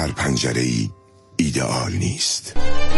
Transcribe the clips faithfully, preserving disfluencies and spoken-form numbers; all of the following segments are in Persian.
هر پنجره‌ای ایدئال نیست.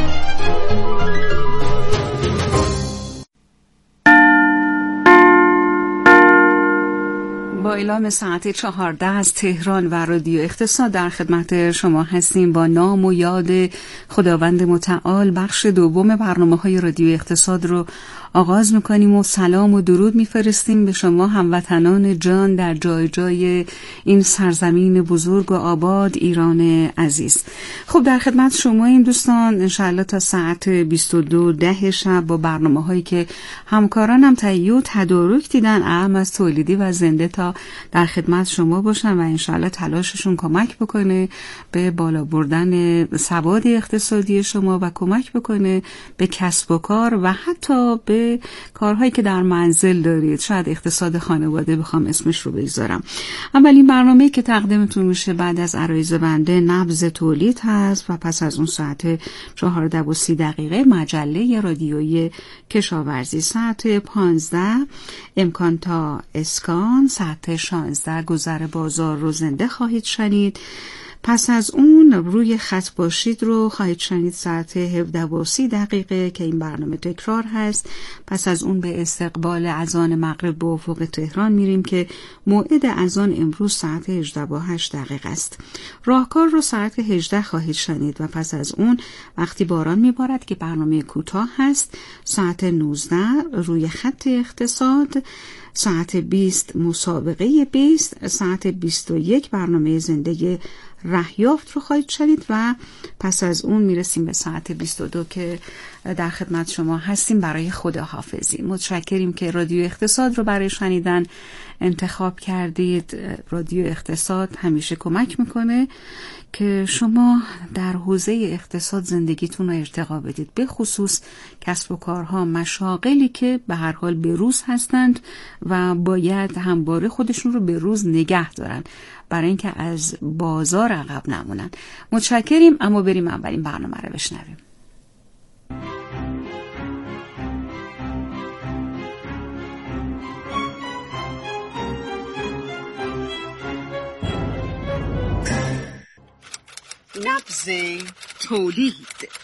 با اعلام ساعت چهارده از تهران و رادیو اقتصاد در خدمت شما هستیم. با نام و یاد خداوند متعال بخش دوم برنامه‌های رادیو اقتصاد رو آغاز میکنیم و سلام و درود میفرستیم به شما هموطنان جان در جای جای این سرزمین بزرگ و آباد ایران عزیز. خب در خدمت شما این دوستان انشاءالله تا ساعت بیست و دو ده شب با برنامه هایی که همکارانم تهیه و تدارک دیدن اهم از تولیدی و زنده تا در خدمت شما باشن و انشاءالله تلاششون کمک بکنه به بالا بردن سواد اقتصادی شما و کمک بکنه به کسب و کار و حتی به کارهایی که در منزل دارید. شاید اقتصاد خانواده بخوام اسمش رو بگذارم. اولین برنامه‌ای که تقدیمتون میشه بعد از عرایض بنده نبض تولید هست و پس از اون ساعت چهارده و سی دقیقه مجله رادیویی کشاورزی، ساعت پانزده امکان تا اسکان، ساعت شانزده گذر بازار رو زنده خواهید شنید. پس از اون روی خط باشید رو خواهید شنید ساعت هفده و سی دقیقه که این برنامه تکرار هست. پس از اون به استقبال اذان مغرب به افق تهران میریم که موعد اذان امروز ساعت هجده و هشت دقیقه است. راهکار رو ساعت هجده خواهید شنید و پس از اون وقتی باران میبارد که برنامه کوتاه هست ساعت نوزده روی خط اقتصاد، ساعت بیست مسابقه بیست، ساعت بیست و یک برنامه زندگی رهیافت رو خواهید شنید و پس از اون میرسیم به ساعت بیست و دو که در خدمت شما هستیم برای خداحافظی. متشکریم که رادیو اقتصاد رو برای شنیدن انتخاب کردید. رادیو اقتصاد همیشه کمک میکنه که شما در حوزه اقتصاد زندگیتون رو ارتقا بدید، به خصوص کسب و کارها، مشاغلی که به هر حال به روز هستند و باید همواره خودشون رو به روز نگه دارن برای اینکه از بازار عقب نمونن. متشکریم، اما بریم اولین برنامه رو بشنویم. نبض تولید.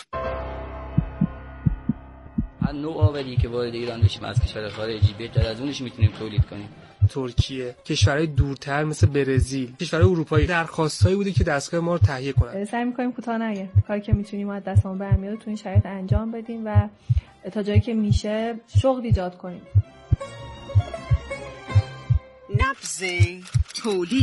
هر نوع آوری که وارد ایران بشیم از کشور خارجی بهتر از اونش میتونیم تولید کنیم. ترکیه، کشورهای دورتر مثل برزیل، کشورهای اروپایی درخواستایی بوده که دستگاه ما رو تهیه کنن. سعی می‌کنیم کوتاه نگه. کاری که میتونیم از دستمون برمیاد تو این شرایط انجام بدیم و تا جایی که میشه شغل ایجاد کنیم. نبض تولید.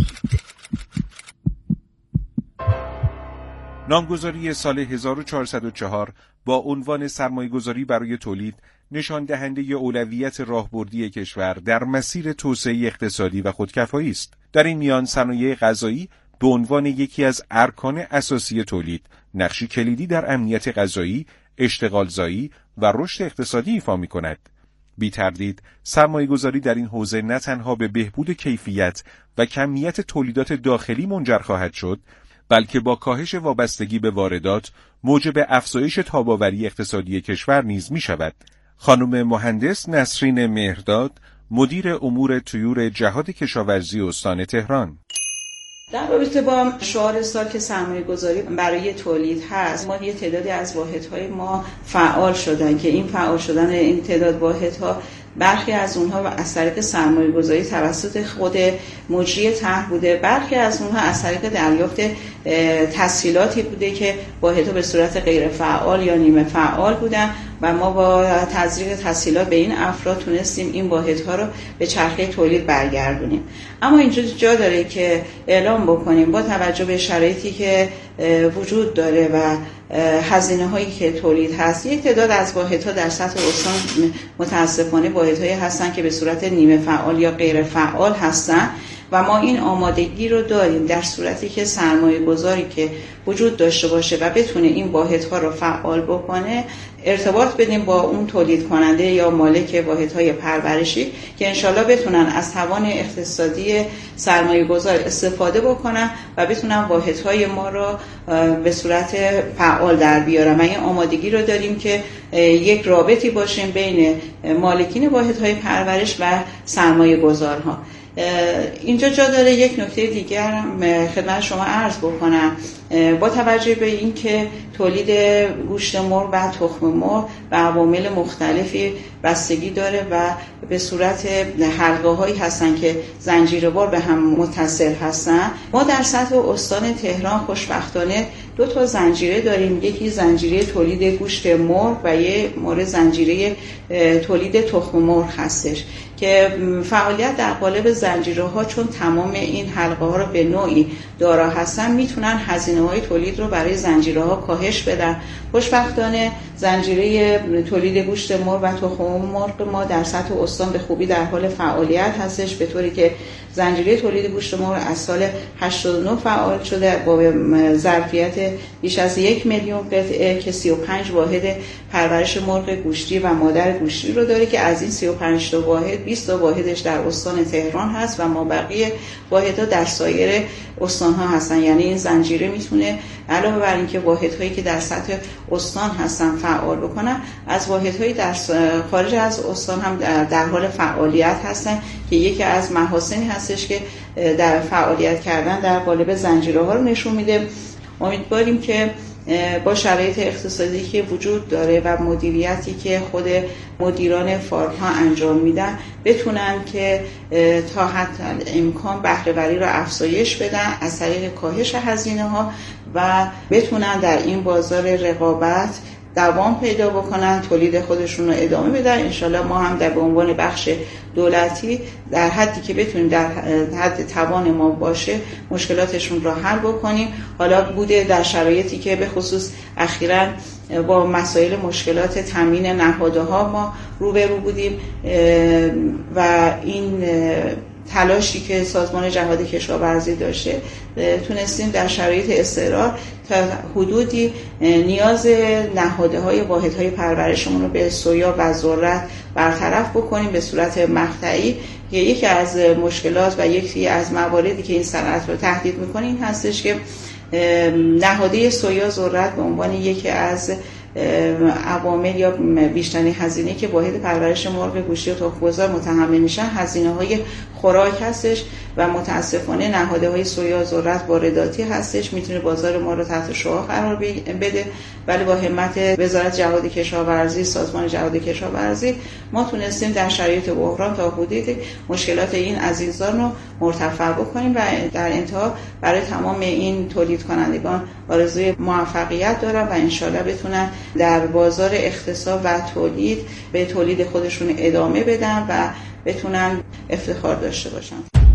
نامگذاری سال هزار و چهارصد و چهار با عنوان سرمایه‌گذاری برای تولید نشان دهنده اولویت راهبردی کشور در مسیر توسعه اقتصادی و خودکفایی است. در این میان صنایع غذایی به عنوان یکی از ارکان اساسی تولید نقشی کلیدی در امنیت غذایی، اشتغالزایی و رشد اقتصادی ایفا می‌کند. بی تردید سرمایه‌گذاری در این حوزه نه تنها به بهبود کیفیت و کمیت تولیدات داخلی منجر خواهد شد، بلکه با کاهش وابستگی به واردات موجب افزایش تاب‌آوری اقتصادی کشور نیز می شود. خانم مهندس نسرین مهرداد، مدیر امور طیور جهاد کشاورزی استان تهران: در رابطه با شعار سال که سرمایه گذاری برای تولید هست، ما یه تعدادی از واحدهای ما فعال شدن که این فعال شدن این تعداد واحدها برخی از اونها و از طریق سرمایه گذاری توسط خود مجری طرح بوده، برخی از اونها از طریق دریافت تسهیلاتی بوده که واحدها به صورت غیر فعال یا نیمه فعال بودن و ما با تزریق تسهیلات به این افراد تونستیم این واحدها رو به چرخه تولید برگردونیم. اما اینجا جا داره که اعلام بکنیم با توجه به شرایطی که وجود داره و هزینه هایی که تولید هست، یک تعداد از واحدها در سطح استان متاسفانه واحدهایی هستن که به صورت نیمه فعال یا غیر فعال هستن و ما این آمادگی رو داریم در صورتی که سرمایه گذاری که وجود داشته باشه و بتونه این واحدها رو فعال بکنه ارتباط بدیم با اون تولید کننده یا مالک واحدهای پرورشی که انشالله بتونن از توان اقتصادی سرمایه گذار استفاده بکنن و بتونن واحدهای ما رو به صورت فعال در بیارن و این آمادگی رو داریم که یک رابطی باشیم بین مالکین واحدهای پرورش و سرمایه گذارها. اینجا جا داره یک نکته دیگر خدمت شما عرض بکنم. با توجه به این که تولید گوشت مرغ و تخم مرغ و عوامل مختلفی بستگی داره و به صورت حلقه هایی هستن که زنجیروار به هم متصل هستن، ما در سطح استان تهران خوشبختانه دو تا زنجیره داریم. یکی زنجیره تولید گوشت مرغ و یه مورد زنجیره تولید تخم مرغ هستش که فعالیت در قالب زنجیره ها چون تمام این حلقه ها رو به نوعی دارا هستن میتونن هزینه های تولید رو برای زنجیره ها کاهش بدن. خوشبختانه زنجیره تولید گوشت مرغ و تخم مرغ ما در سطح استان به خوبی در حال فعالیت هستش، به طوری که زنجیره تولید گوشت مرغ از سال هشتاد و نه فعال شده با ظرفیت بیش از یک میلیون قطعه که سی و پنج واحد پرورش مرغ گوشتی و مادر گوشتی رو داره که از این سی و پنج تا واحد بیست تا واحدش در استان تهران هست و ما بقیه واحدها در سایر استان‌ها هستن. یعنی این زنجیره میتونه علاوه بر اینکه واحدهایی که در سطح استان هستن فعال بکنن، از واحدهایی در خارج از استان هم در حال فعالیت هستن که یکی از محاسنی هستش که در فعالیت کردن در قالب زنجیره ها رو نشون میده. امیدواریم که با شرایط اقتصادی که وجود داره و مدیریتی که خود مدیران فارم ها انجام میدن بتونن که تا حد امکان بهره‌وری رو افزایش بدن از طریق کاهش هزینه ها و بتونن در این بازار رقابت دوام پیدا بکنن، تولید خودشون رو ادامه بدن. انشالله ما هم در به عنوان بخش دولتی در حدی که بتونیم در حد توان ما باشه مشکلاتشون رو حل بکنیم. حالا بوده در شرایطی که به خصوص اخیراً با مسائل مشکلات تامین نهادها ما روبرو بودیم و این تلاشی که سازمان جهاد کشاورزی داشته تونستیم در شرایط استقرار تا حدودی نیاز نهادهای واحدهای پرورشمون رو به سویا و ذرت برطرف بکنیم به صورت مقطعی. که یکی از مشکلات و یکی از مواردی که این صنعت رو تهدید میکنه این هستش که نهاده سویا ذرت به عنوان یکی از عوامل یا بیشترین هزینه که واحد پرورش مرغ گوشتی و تخم‌گذار متحمل میشن هزینه‌های خوراک هستش و متاسفانه نهادهای سویا ذرت وارداتی هستش، میتونه بازار ما رو تحت شعاع قرار بده. ولی با همت وزارت جهاد کشاورزی، سازمان جهاد کشاورزی ما تونستیم در شرایط بحران تا حدودی مشکلات این عزیزان رو مرتفع بکنیم و در انتها برای تمام این تولید کنندگان آرزوی موفقیت دارم و انشالله بتونن در بازار اقتصاد و تولید به تولید خودشون ادامه بدن و بتونن افتخار داشته باشن.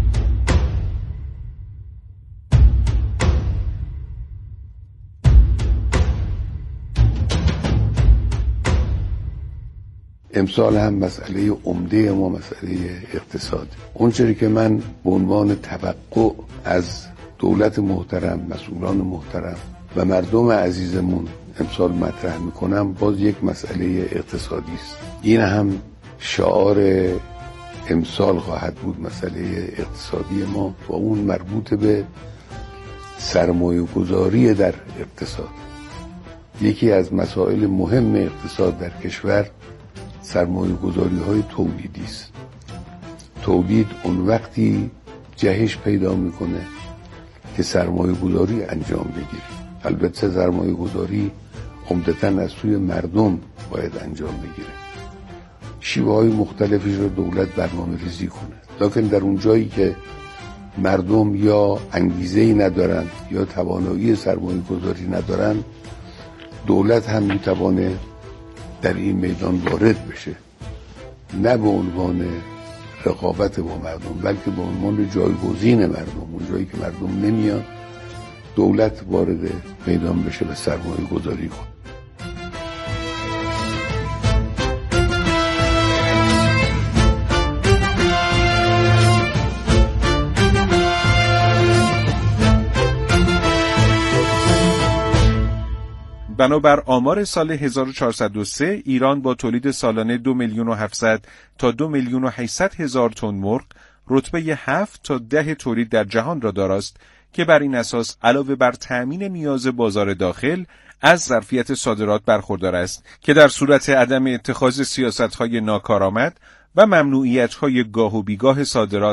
امسال هم مسئله عمده ما مسئله اقتصاد. اونچه که من به عنوان توقع از دولت محترم، مسئولان محترم و مردم عزیزمون امسال مطرح میکنم باز یک مسئله اقتصادی است. این هم شعار امسال خواهد بود، مسئله اقتصادی ما و اون مربوط به سرمایه گذاری در اقتصاد. یکی از مسائل مهم اقتصاد در کشور سرمایه گذاری های تولیدی است. تولید اون وقتی جهش پیدا میکنه که سرمایه گذاری انجام بگیره. البته سرمایه گذاری عمدتاً از سوی مردم باید انجام بگیره. شیوه های مختلفی رو دولت برنامه ریزی کنه، لکن در اون جایی که مردم یا انگیزه‌ای ندارن یا توانایی سرمایه گذاری ندارن، دولت هم میتوانه در این میدان وارد بشه، نه به عنوان رقابت با مردم بلکه به عنوان جایگزین مردم. اون جایی که مردم نمیان دولت وارد میدان بشه و سرمایه گذاری کنه. بنابر آمار سال هزار و چهارصد و سه ایران با تولید سالانه دو میلیون و هفتصد تا دو میلیون و هشتصد هزار تن مرغ رتبه هفت تا ده تولید در جهان را داراست که بر این اساس علاوه بر تأمین نیاز بازار داخل از ظرفیت صادرات برخوردار است که در صورت عدم اتخاذ سیاست‌های ناکارآمد و ممنوعیت‌های گاه و بیگاه صادرات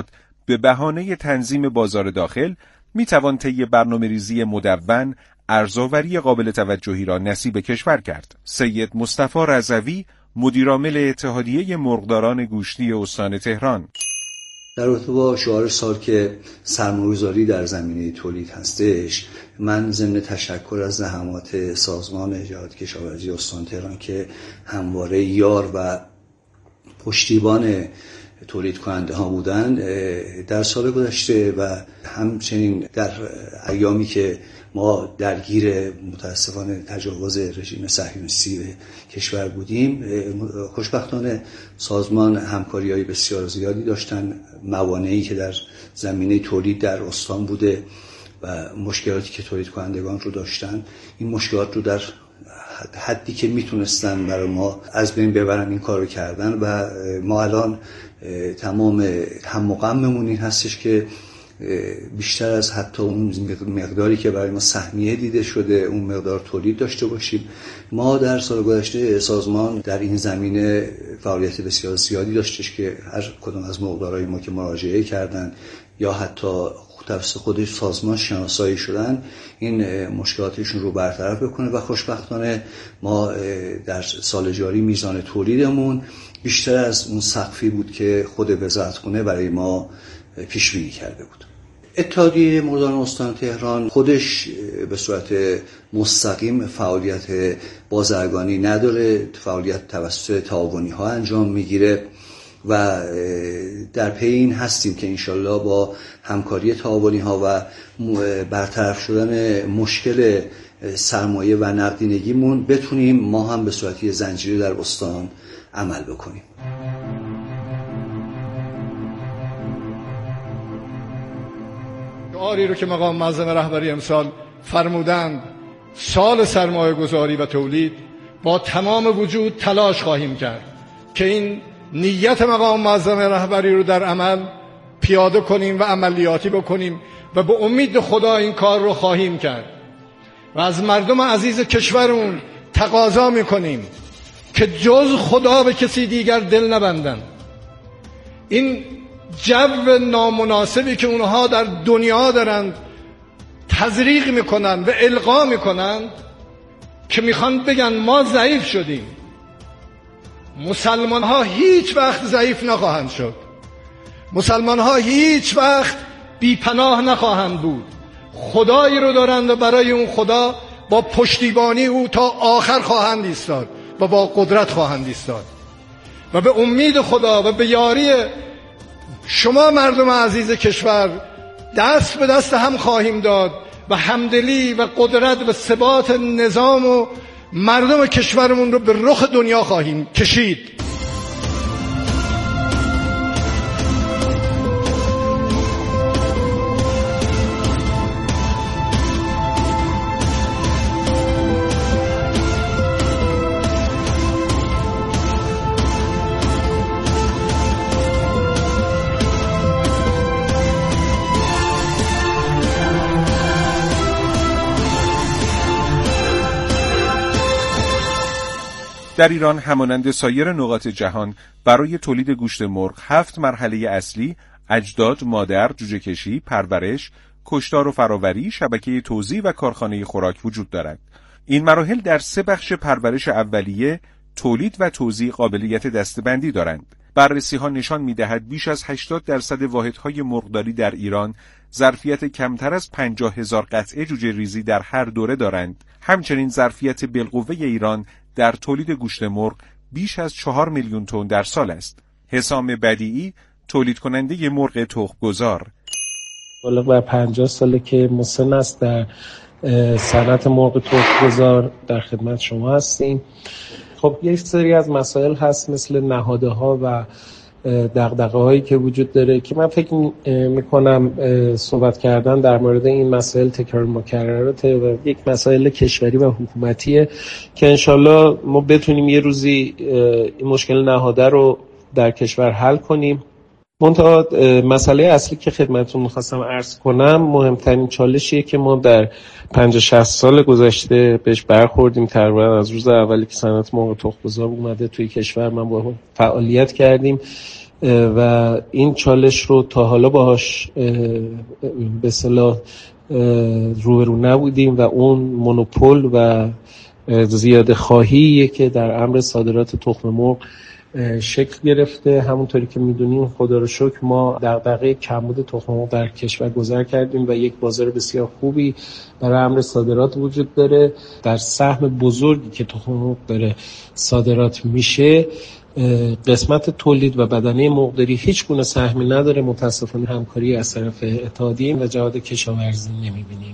به بهانه تنظیم بازار داخل میتوان طی برنامه‌ریزی مدون ارزآوری قابل توجهی را نصیب کشور کرد. سید مصطفی رضوی، مدیرعامل اتحادیه مرغداران گوشتی استان تهران: در رابطه با شعار سال که سرمایه‌گذاری در زمینه تولید هستش، من ضمن تشکر از زحمات سازمان جهاد کشاورزی استان تهران که همواره یار و پشتیبان تولید کننده ها بودن در سال گذشته و همچنین در ایامی که ما درگیر متاسفانه تجاوز رژیم صهیونیستی به کشور بودیم، خوشبختانه سازمان همکاری‌های بسیار زیادی داشتن. موانعی که در زمینه تولید در استان بوده و مشکلاتی که تولید کنندگان رو داشتن، این مشکلات رو در حدی که میتونستن برای ما از بین ببرن این کار رو کردن و ما الان تمام هم و غممون این هستش که بیشتر از حتی اون مقداری که برای ما سهمیه دیده شده اون مقدار تولید داشته باشیم. ما در سال گذشته سازمان در این زمینه فعالیت بسیار زیادی داشتش که هر کدوم از مرغدارای ما که مراجعه کردن یا حتی توسط خود سازمان شناسایی شدن این مشکلاتشون رو برطرف بکنه و خوشبختانه ما در سال جاری میزان تولیدمون بیشتر از اون سقفی بود که خود وزارتخونه برای ما پیش بینی کرده بود. اتحادیه مرغداران استان تهران خودش به صورت مستقیم فعالیت بازرگانی نداره، فعالیت توسط تعاونی ها انجام میگیره و در پی این هستیم که انشالله با همکاری تعاونی ها و برطرف شدن مشکل سرمایه و نقدینگیمون بتونیم ما هم به صورتی زنجیره در استان عمل بکنیم. شعاری رو که مقام معظم رهبری امسال فرمودند، سال سرمایه گذاری و تولید، با تمام وجود تلاش خواهیم کرد که این نیت مقام معظم رهبری رو در عمل پیاده کنیم و عملیاتی بکنیم و به امید خدا این کار رو خواهیم کرد و از مردم عزیز کشورمون تقاضا میکنیم که جز خدا به کسی دیگر دل نبندن. این جو نامناسبی که اونها در دنیا دارند تزریق میکنن و القا میکنن که میخوان بگن ما ضعیف شدیم، مسلمان ها هیچ وقت ضعیف نخواهند شد، مسلمان ها هیچ وقت بی پناه نخواهند بود. خدایی رو دارند و برای اون خدا با پشتیبانی او تا آخر خواهند ایستاد و با قدرت خواهند ایستاد و به امید خدا و به یاری شما مردم عزیز کشور دست به دست هم خواهیم داد و همدلی و قدرت و ثبات نظام و مردم کشورمون رو به رخ دنیا خواهیم کشید. در ایران همانند سایر نقاط جهان برای تولید گوشت مرغ هفت مرحله اصلی اجداد، مادر، جوجه کشی، پرورش، کشتار و فراوری، شبکه توزیع و کارخانه خوراک وجود دارد. این مراحل در سه بخش پرورش اولیه، تولید و توزیع قابلیت دسته‌بندی دارند. بررسی‌ها نشان می‌دهد بیش از هشتاد درصد واحدهای مرغداری در ایران ظرفیت کمتر از پنجاه هزار قطعه جوجه ریزی در هر دوره دارند. همچنین ظرفیت بالقوه ایران در تولید گوشت مرغ بیش از چهار میلیون تن در سال است. حسام بدیعی، تولید کننده مرغ تخم‌گذار: بالغ بر پنجاه ساله که مسن است در صنعت مرغ تخم‌گذار در خدمت شما هستیم. خب یک سری از مسائل هست مثل نهاده ها و دغدغه هایی که وجود داره که من فکر میکنم صحبت کردن در مورد این مسائل تکرار مکرراته و یک مسائل کشوری و حکومتیه که انشالله ما بتونیم یه روزی این مشکل نهاده رو در کشور حل کنیم. منتها مسئله اصلی که خدمتتون می‌خواستم عرض کنم، مهمترین چالشیه که ما در پنجاه شصت سال گذشته بهش برخوردیم. تقریبا از روز اولی که صنعت مرغ تخم‌گذار اومده توی کشور من با فعالیت کردیم و این چالش رو تا حالا باهاش به اصطلاح روبرو نبودیم و اون مونوپول و زیاده خواهی که در امر صادرات تخم مرغ شکل گرفته. همونطوری که میدونیم خدا رو شکر ما دغدغه کمبود تخم مرغ در کشور گذر کردیم و یک بازار بسیار خوبی برای امر صادرات وجود داره. در سهم بزرگی که تخم مرغ داره صادرات میشه، قسمت تولید و بدنه مرغداری هیچ گونه سهمی نداره. متاسفانه همکاری از طرف اتحادیه و جهاد کشاورزی نمیبینیم.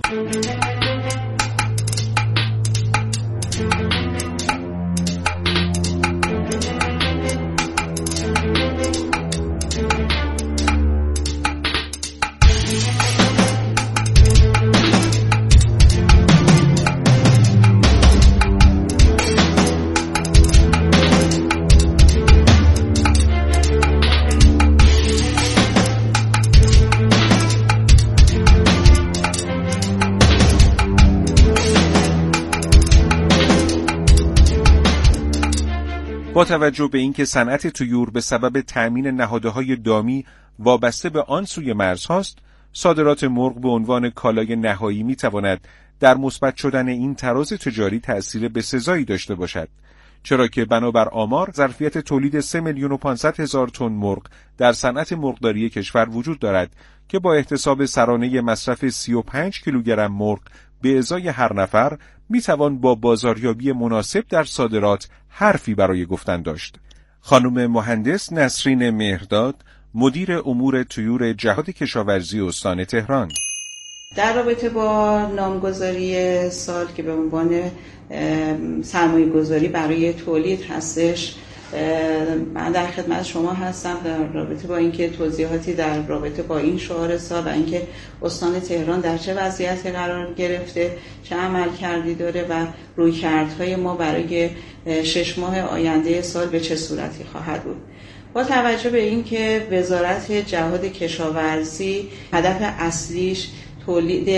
با توجه به اینکه صنعت طیور به سبب تأمین نهادهای دامی وابسته به آن سوی مرزهاست، صادرات مرغ به عنوان کالای نهایی میتواند در مثبت شدن این تراز تجاری تأثیر بسزایی داشته باشد، چرا که بنابر آمار ظرفیت تولید سه میلیون و پانصد هزار تن مرغ در صنعت مرغداری کشور وجود دارد که با احتساب سرانه مصرف سی و پنج کیلوگرم مرغ به ازای هر نفر میتوان با بازاریابی مناسب در صادرات حرفی برای گفتن داشت. خانم مهندس نسرین مهرداد، مدیر امور طیور جهاد کشاورزی استان تهران: در رابطه با نامگذاری سال که به عنوان سرمایه گذاری برای تولید هستش، من در خدمت شما هستم در رابطه با اینکه توضیحاتی در رابطه با این شعار سال و اینکه استان تهران در چه وضعیتی قرار گرفته، چه عملکردی داره و رویکردهای ما برای شش ماه آینده سال به چه صورتی خواهد بود. با توجه به اینکه وزارت جهاد کشاورزی هدف اصلیش تولید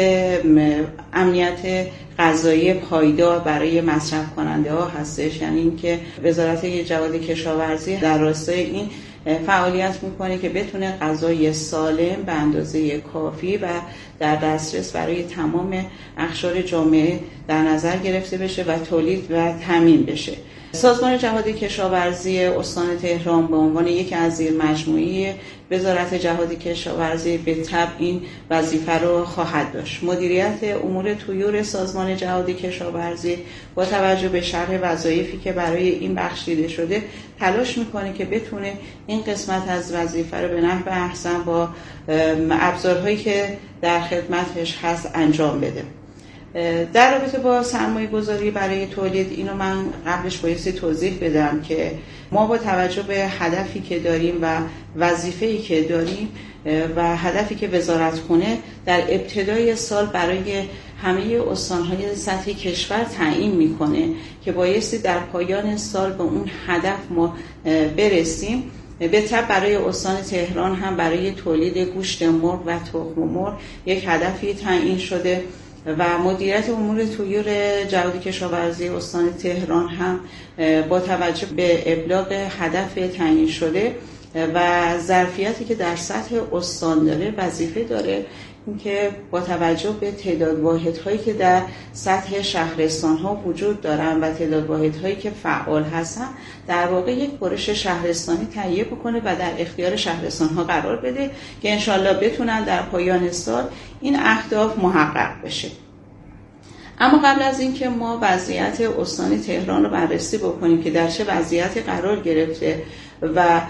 امنیت غذایی پایدار برای مصرف کننده ها هستش، یعنی اینکه وزارت جهاد کشاورزی در راستای این فعالیت میکنه که بتونه غذای سالم به اندازه کافی و در دسترس برای تمام اقشار جامعه در نظر گرفته بشه و تولید و تامین بشه. سازمان جهاد کشاورزی استان تهران به عنوان یک از زیرمجموعه وزارت جهاد کشاورزی به تبع این وظیفه رو خواهد داشت. مدیریت امور طیور سازمان جهاد کشاورزی با توجه به شرح وظایفی که برای این بخش دیده شده تلاش میکنه که بتونه این قسمت از وظیفه رو به نحو احسن با ابزارهایی که در خدمتش هست انجام بده. در رابطه با سرمایه گذاری برای تولید، اینو من قبلش بایستی توضیح بدم که ما با توجه به هدفی که داریم و وظیفه‌ای که داریم و هدفی که وزارتخونه در ابتدای سال برای همه استان‌های سطح کشور تعیین میکنه که بایستی در پایان سال به اون هدف ما برسیم، به طب برای استان تهران هم برای تولید گوشت مرغ و تخم مرغ یک هدفی تعیین شده و مدیریت امور طیور جهاد کشاورزی استان تهران هم با توجه به ابلاغ هدف تعیین شده و ظرفیتی که در سطح استان داره وظیفه داره اینکه با توجه به تعداد واحدهایی که در سطح شهرستان‌ها وجود دارن و تعداد واحدهایی که فعال هستن در واقع یک برش شهرستانی تهیه بکنه و در اختیار شهرستان‌ها قرار بده که انشالله بتونن در پایان سال این اهداف محقق بشه. اما قبل از اینکه ما وضعیت استان تهران رو بررسی بکنیم که در چه وضعیتی قرار گرفته و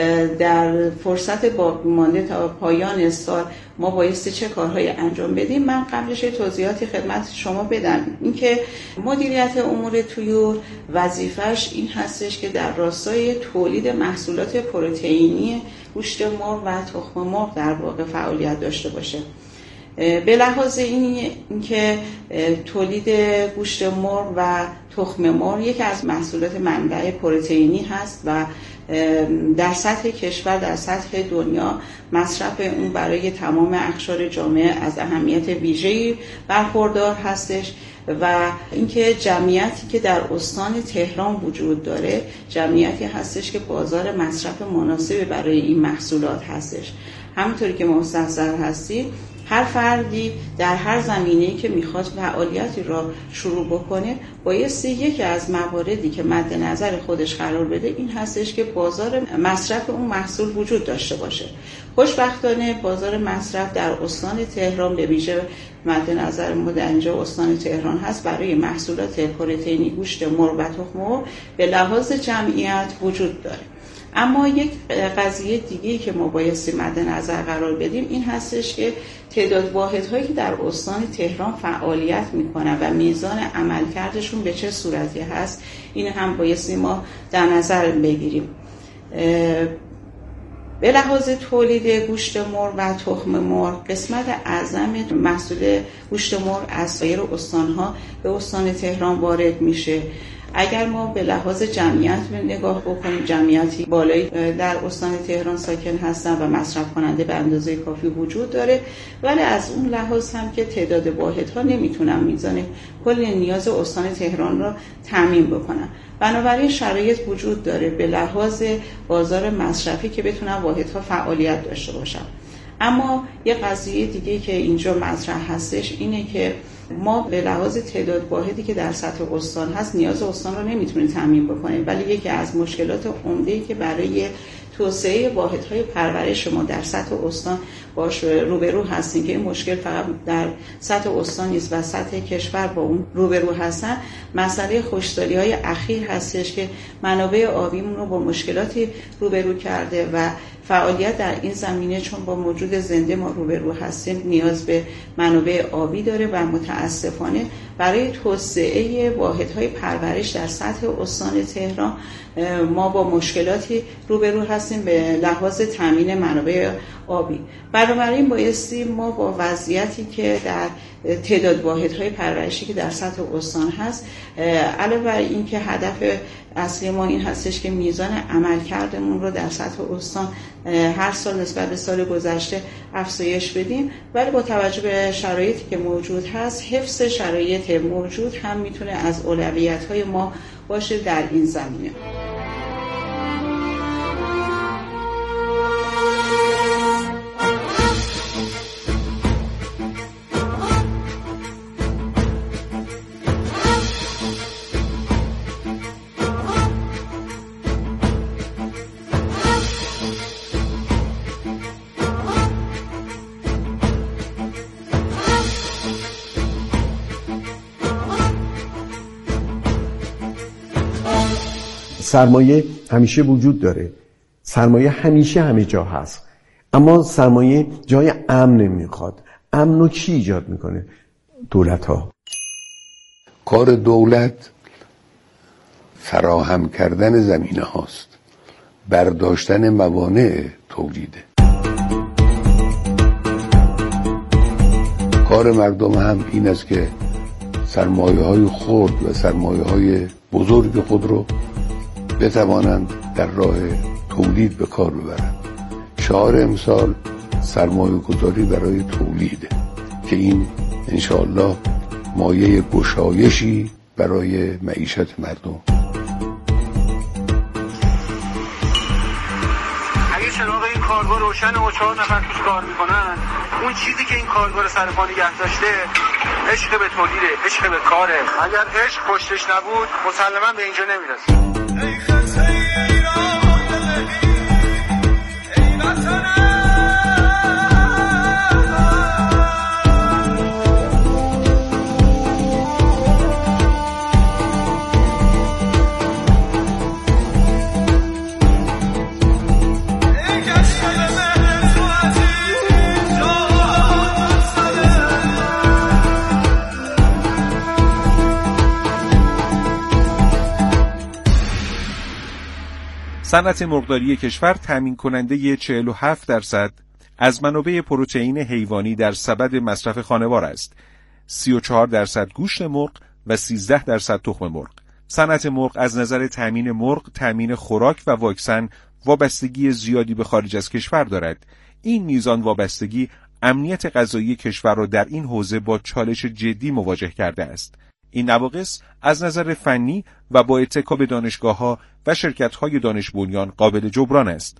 در فرصت باقی مانده تا پایان سال ما بایستی چه کارهایی انجام بدیم، من قبلش توضیحاتی خدمت شما بدم. اینکه مدیریت امور طیور وظیفش این هستش که در راستای تولید محصولات پروتئینی گوشت مرغ و تخم مرغ در واقع فعالیت داشته باشه. به لحاظ این اینکه تولید گوشت مرغ و تخم مرغ یکی از محصولات منبع پروتئینی هست و در سطح کشور، در سطح دنیا مصرف اون برای تمام اقشار جامعه از اهمیت ویژه‌ای برخوردار هستش و اینکه جمعیتی که در استان تهران وجود داره جمعیتی هستش که بازار مصرف مناسبی برای این محصولات هستش. همونطوری که مستحضر هستی، هر فردی در هر زمینه‌ای که میخواد فعالیتی را شروع بکنه بایستی یکی از مواردی که مد نظر خودش قرار بده این هستش که بازار مصرف اون محصول وجود داشته باشه. خوشبختانه بازار مصرف در استان تهران به ویژه مد نظر ما در اینجا استان تهران هست برای محصولات پروتئینی گوشت مرغ و تخم مرغ به لحاظ جمعیت وجود داره. اما یک قضیه دیگه‌ای که ما بایستی مد نظر قرار بدیم این هستش که تعداد واحدهایی که در استان تهران فعالیت میکنن و میزان عملکردشون به چه صورتی هست این هم بایستی ما در نظر بگیریم. به لحاظ تولید گوشت مرغ و تخم مرغ قسمت اعظم محصول گوشت مرغ از سایر استانها به استان تهران وارد میشه. اگر ما به لحاظ جمعیت نگاه بکنیم جمعیتی بالایی در استان تهران ساکن هستن و مصرف کننده به اندازه کافی وجود داره، ولی از اون لحاظ هم که تعداد واحدها نمیتونن میزان کل نیاز استان تهران را تامین بکنن. بنابراین شرایط وجود داره به لحاظ بازار مصرفی که بتونن واحدها فعالیت داشته باشن. اما یه قضیه دیگه که اینجا مطرح هستش اینه که ما به لحاظ تعداد واحدی که در سطح استان هست نیاز استان رو نمیتونیم تامین بکنیم، ولی یکی از مشکلات عمده‌ای که برای توسعه واحدهای پرورش ما در سطح استان باش روبرو هستیم که این مشکل فقط در سطح استان نیست و سطح کشور با اون روبرو هستن، مسئله خشکسالی‌های اخیر هستش که منابع آبیمون رو با مشکلاتی روبرو کرده و فعالیت در این زمینه چون با موجود زنده ما روبرو هستیم نیاز به منابع آبی داره و متاسفانه برای توسعه واحدهای پرورش در سطح استان تهران ما با مشکلاتی روبرو هستیم به لحاظ تامین منابع آبی. بنابراین بایستی ما با وضعیتی که در تعداد واحدهای پرورشی که در سطح استان هست علاوه بر این که هدف اصلی ما این هستش که میزان عملکردمون رو در سطح استان هر سال نسبت به سال گذشته افزایش بدیم، ولی با توجه به شرایطی که موجود هست حفظ شرایط موجود هم میتونه از اولویت‌های ما باشه در این زمینه. سرمایه همیشه وجود داره، سرمایه همیشه همه جا هست، اما سرمایه جای امن نمیخواد. امن رو کی ایجاد میکنه؟ دولت ها. کار دولت فراهم کردن زمینه هاست، برداشتن موانع تولیده. کار مردم هم این است که سرمایه های خرد و سرمایه های بزرگ خود رو بتوانند در راه تولید به کار ببرند. شعار امسال سرمایه گذاری برای تولیده که این انشاءالله مایه گشایشی برای معیشت مردم. اگه چراغ این کارگاه روشن و چهار نفر توش کار میکنن، اون چیزی که این کارگاه رو سر پا نگه داشته عشق به تولیده، عشق به کاره. اگر عشق پشتش نبود مسلما به اینجا نمیرسه. ای خطه ایران ای وطنم صنعت مرغداری کشور تامین کننده چهل و هفت درصد از منابع پروتئین حیوانی در سبد مصرف خانوار است. سی و چهار درصد گوشت مرغ و سیزده درصد تخم مرغ. صنعت مرغ از نظر تامین مرغ، تامین خوراک و واکسن وابستگی زیادی به خارج از کشور دارد. این میزان وابستگی امنیت غذایی کشور را در این حوزه با چالش جدی مواجه کرده است. این نواقص از نظر فنی و با اتکا به دانشگاه‌ها و شرکت‌های دانش بنیان قابل جبران است.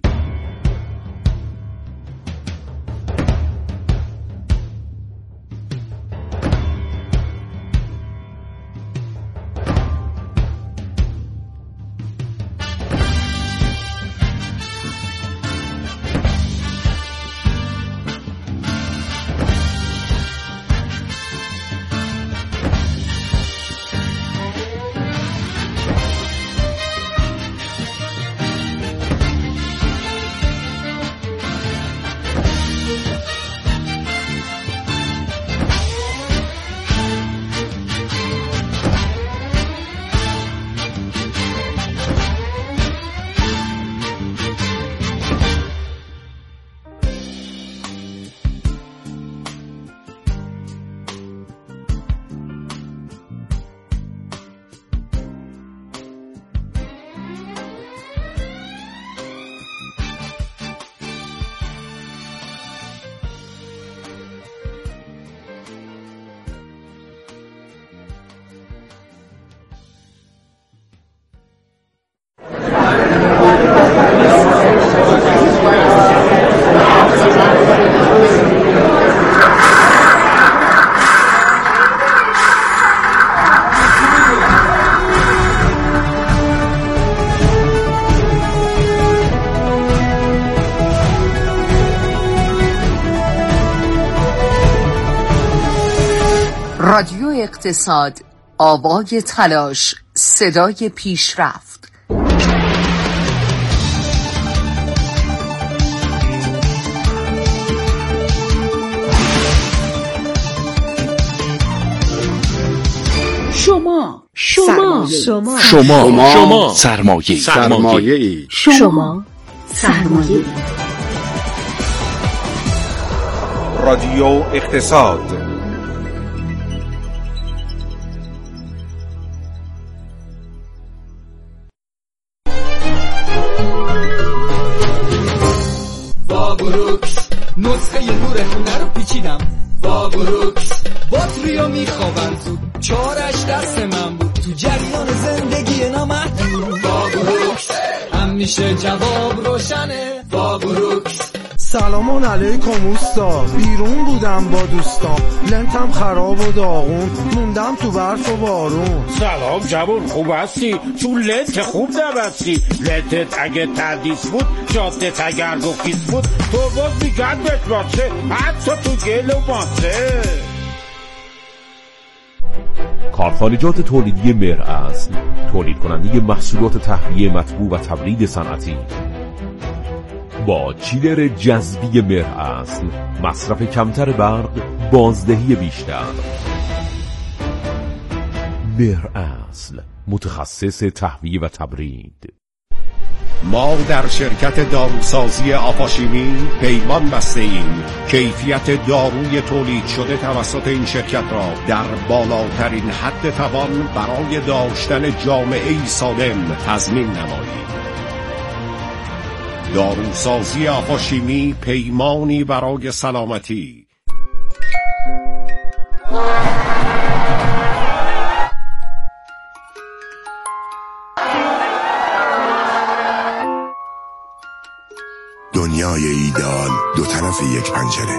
رادیو اقتصاد، آوای تلاش، صدای پیشرفت. شما شما شما شما شما سرمایه سرمایه شما سرمایه رادیو اقتصاد. بروکس نسخه نور هنر رو پیچیدم. با بروکس باتریو میخوابم زود، چارش دست من بود تو جریان زندگی نامحدود. با بروکس همیشه جواب روشنه. با بروکس سلام علیکم اوستا، بیرون بودم با دوستان، لنتم خراب و داغون، موندم تو برف و بارون. سلام جوون، خوب هستی؟ تو لنت خوب نبستی؟ لنتت اگه تردیس بود، جادت اگر گفیز بود، تو باز میگرد بهت باشه، حتی تو گل و ماسه. کارخانجات تولیدی مهر اصل، تولید کننده محصولات تهویه مطبوع و تبرید صنعتی، با چیلر جذبی مهر اصل، مصرف کمتر برق، بازدهی بیشتر. مهر اصل، متخصص تهویه و تبرید. ما در شرکت داروسازی آفاشیمی پیمان بسته ایم کیفیت داروی تولید شده توسط این شرکت را در بالاترین حد توان برای داشتن جامعه‌ای سالم تضمین نماییم. داروسازی آفاشیمی، پیمانی برای سلامتی. دنیای ایدئال دو طرف یک پنجره.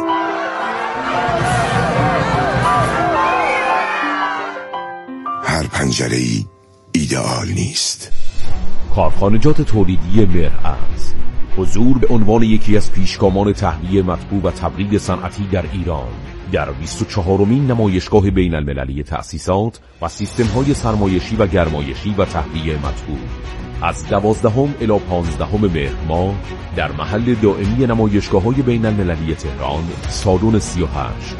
هر پنجره ای ایدئال نیست. کارخانجات تولیدی مهر اصل، حضور به عنوان یکی از پیشگامان تهویه مطبوع و تبرید صنعتی در ایران در بیست و چهارمین نمایشگاه بین المللی تأسیسات و سیستم‌های سرمایشی و گرمایشی و تهویه مطبوع از دوازدهم الی پانزدهم مهر ماه در محل دائمی نمایشگاه‌های بین المللی تهران، سالن سی و هشت.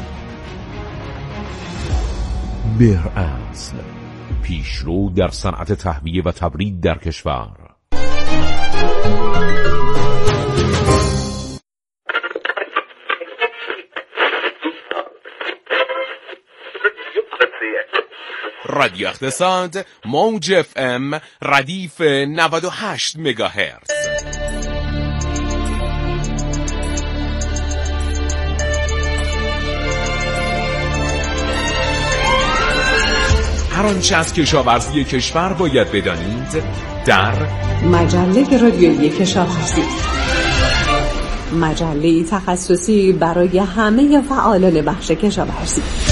مهر اصل، پیشرو در صنعت تهویه و تبرید در کشور. رادیو اقتصاد، موج اف ام، ردیف نود و هشت مگاهرتز. هر آنچه از کشاورزی کشور باید بدانید در مجله رادیویی کشاورزی، مجله تخصصی برای همه فعالان بخش کشاورزی.